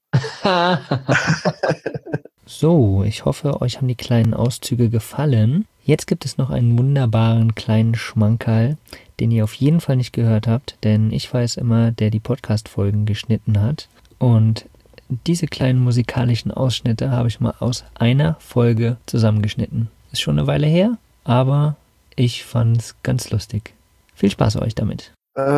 So, ich hoffe, euch haben die kleinen Auszüge gefallen. Jetzt gibt es noch einen wunderbaren kleinen Schmankerl, den ihr auf jeden Fall nicht gehört habt, denn ich war es immer, der die Podcast-Folgen geschnitten hat. Und diese kleinen musikalischen Ausschnitte habe ich mal aus einer Folge zusammengeschnitten. Ist schon eine Weile her, aber ich fand's ganz lustig. Viel Spaß euch damit.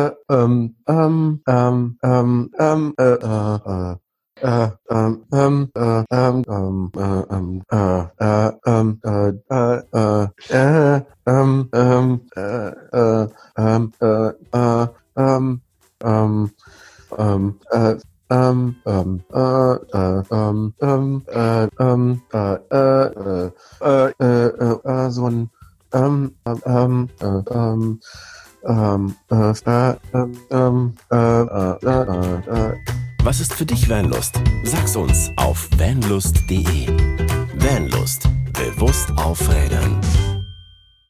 Was ist für dich Vanlust? Sag's uns auf vanlust.de. Vanlust. Bewusst aufrädern.